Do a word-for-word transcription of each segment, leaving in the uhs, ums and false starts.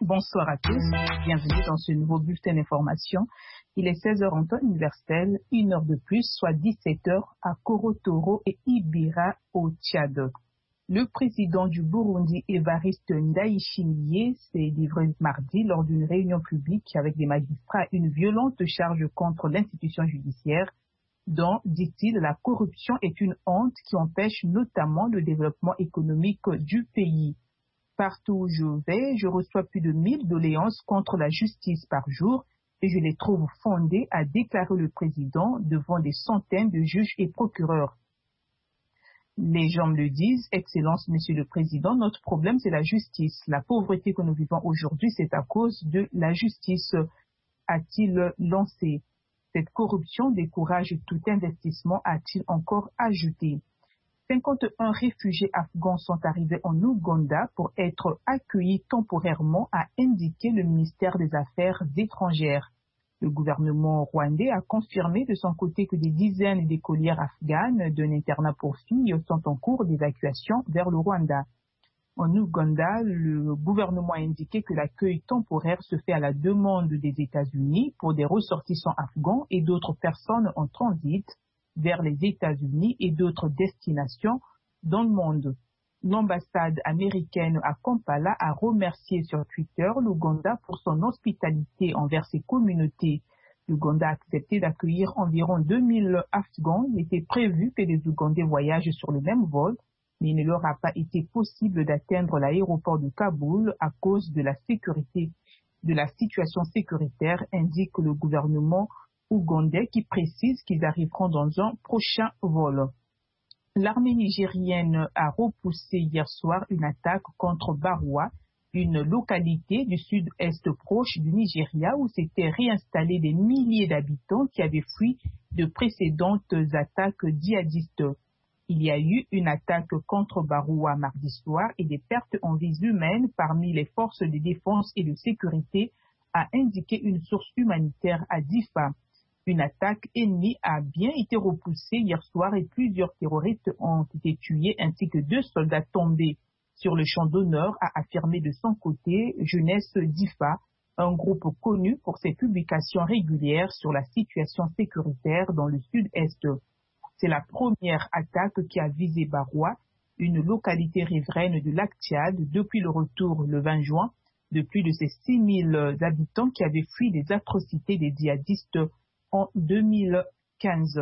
Bonsoir à tous, bienvenue dans ce nouveau bulletin d'information. Il est seize heures en temps universel, une heure de plus, soit dix-sept heures à Korotoro et Ibira au Tchad. Le président du Burundi, Evariste Ndayishimiye, s'est livré mardi lors d'une réunion publique avec des magistrats à une violente charge contre l'institution judiciaire, dont, dit-il, la corruption est une honte qui empêche notamment le développement économique du pays. Partout où je vais, je reçois plus de mille doléances contre la justice par jour et je les trouve fondées, a déclaré le président devant des centaines de juges et procureurs. Les gens me le disent, Excellence, Monsieur le Président, notre problème c'est la justice. La pauvreté que nous vivons aujourd'hui, c'est à cause de la justice, a-t-il lancé. Cette corruption décourage tout investissement, a-t-il encore ajouté. cinquante-un réfugiés afghans sont arrivés en Ouganda pour être accueillis temporairement, a indiqué le ministère des Affaires étrangères. Le gouvernement rwandais a confirmé de son côté que des dizaines d'écolières afghanes d'un internat pour filles sont en cours d'évacuation vers le Rwanda. En Ouganda, le gouvernement a indiqué que l'accueil temporaire se fait à la demande des États-Unis pour des ressortissants afghans et d'autres personnes en transit vers les États-Unis et d'autres destinations dans le monde. L'ambassade américaine à Kampala a remercié sur Twitter l'Ouganda pour son hospitalité envers ses communautés. L'Ouganda a accepté d'accueillir environ deux mille Afghans. Il était prévu que les Ougandais voyagent sur le même vol, mais il ne leur a pas été possible d'atteindre l'aéroport de Kaboul à cause de la sécurité, de la situation sécuritaire, indique le gouvernement ougandais qui précise qu'ils arriveront dans un prochain vol. L'armée nigérienne a repoussé hier soir une attaque contre Barua, une localité du sud-est proche du Nigeria où s'étaient réinstallés des milliers d'habitants qui avaient fui de précédentes attaques djihadistes. Il y a eu une attaque contre Barua mardi soir et des pertes en vies humaines parmi les forces de défense et de sécurité, a indiqué une source humanitaire à Difa. Une attaque ennemie a bien été repoussée hier soir et plusieurs terroristes ont été tués ainsi que deux soldats tombés sur le champ d'honneur, a affirmé de son côté Jeunesse Difa, un groupe connu pour ses publications régulières sur la situation sécuritaire dans le sud-est. C'est la première attaque qui a visé Barua, une localité riveraine du lac Tchad, depuis le retour le vingt juin de plus de ses six mille habitants qui avaient fui les atrocités des djihadistes en deux mille quinze.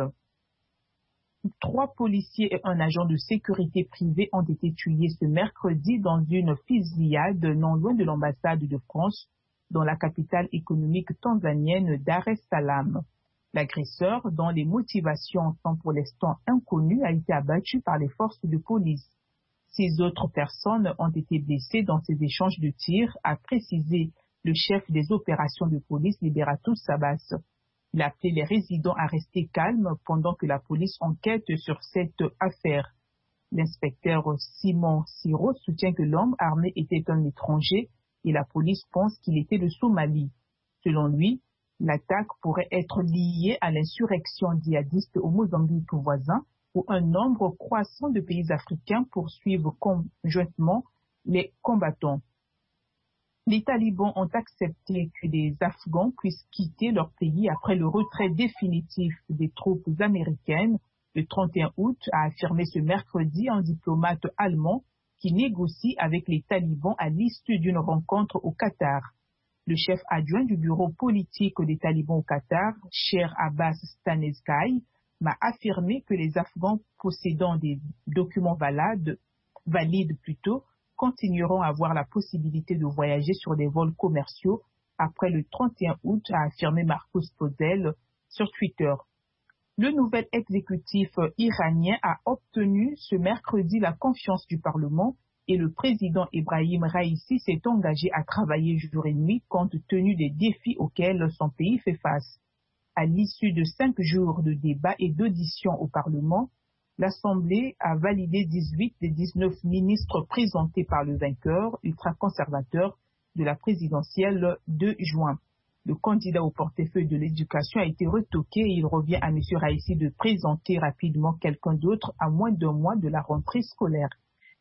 Trois policiers et un agent de sécurité privée ont été tués ce mercredi dans une fusillade non loin de l'ambassade de France dans la capitale économique tanzanienne Dar es Salaam. L'agresseur, dont les motivations sont pour l'instant inconnues, a été abattu par les forces de police. Six autres personnes ont été blessées dans ces échanges de tirs, a précisé le chef des opérations de police Liberatus Sabas. Il a appelé les résidents à rester calmes pendant que la police enquête sur cette affaire. L'inspecteur Simon Siro soutient que l'homme armé était un étranger et la police pense qu'il était de Somalie. Selon lui, l'attaque pourrait être liée à l'insurrection djihadiste au Mozambique voisin où un nombre croissant de pays africains poursuivent conjointement les combattants. Les talibans ont accepté que les Afghans puissent quitter leur pays après le retrait définitif des troupes américaines le trente et un août, a affirmé ce mercredi un diplomate allemand qui négocie avec les talibans à l'issue d'une rencontre au Qatar. Le chef adjoint du bureau politique des talibans au Qatar, Sher Abbas Stanezkai, m'a affirmé que les Afghans possédant des documents valides, valides plutôt, continueront à avoir la possibilité de voyager sur des vols commerciaux après le trente et un août, a affirmé Marcus Pozel sur Twitter. Le nouvel exécutif iranien a obtenu ce mercredi la confiance du Parlement et le président Ebrahim Raïssi s'est engagé à travailler jour et nuit compte tenu des défis auxquels son pays fait face. À l'issue de cinq jours de débats et d'auditions au Parlement, l'Assemblée a validé dix-huit des dix-neuf ministres présentés par le vainqueur ultra-conservateur de la présidentielle de juin. Le candidat au portefeuille de l'éducation a été retoqué et il revient à M. Raïssi de présenter rapidement quelqu'un d'autre à moins d'un mois de la rentrée scolaire.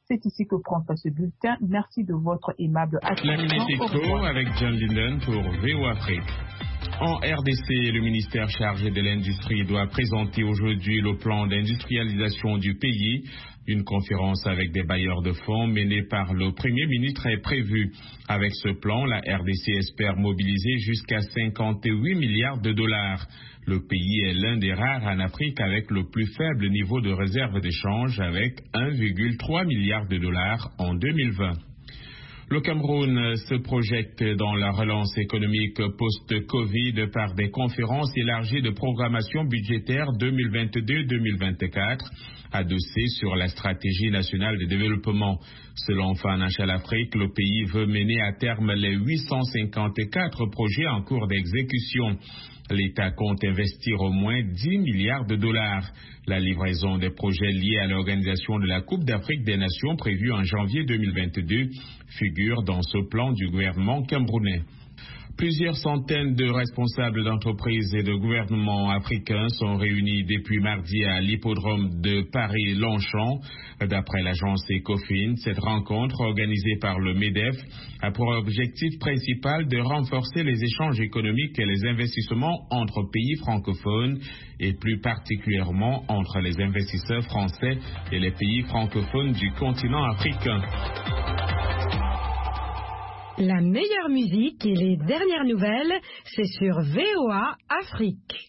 C'est ici que prend fin ce bulletin. Merci de votre aimable attention. La Minute Éco avec John Linden pour V O Afrique. En R D C, le ministère chargé de l'Industrie doit présenter aujourd'hui le plan d'industrialisation du pays. Une conférence avec des bailleurs de fonds menée par le Premier ministre est prévue. Avec ce plan, la R D C espère mobiliser jusqu'à cinquante-huit milliards de dollars. Le pays est l'un des rares en Afrique avec le plus faible niveau de réserve d'échange avec un virgule trois milliard de dollars en deux mille vingt. Le Cameroun se projette dans la relance économique post-Covid par des conférences élargies de programmation budgétaire deux mille vingt-deux deux mille vingt-quatre, adossées sur la stratégie nationale de développement. Selon Financial Afrique, le pays veut mener à terme les huit cent cinquante-quatre projets en cours d'exécution. L'État compte investir au moins dix milliards de dollars. La livraison des projets liés à l'organisation de la Coupe d'Afrique des Nations prévue en janvier deux mille vingt-deux figure dans ce plan du gouvernement camerounais. Plusieurs centaines de responsables d'entreprises et de gouvernements africains sont réunis depuis mardi à l'hippodrome de Paris-Longchamp. D'après l'agence Ecofin, cette rencontre organisée par le MEDEF a pour objectif principal de renforcer les échanges économiques et les investissements entre pays francophones et plus particulièrement entre les investisseurs français et les pays francophones du continent africain. La meilleure musique et les dernières nouvelles, c'est sur V O A Afrique.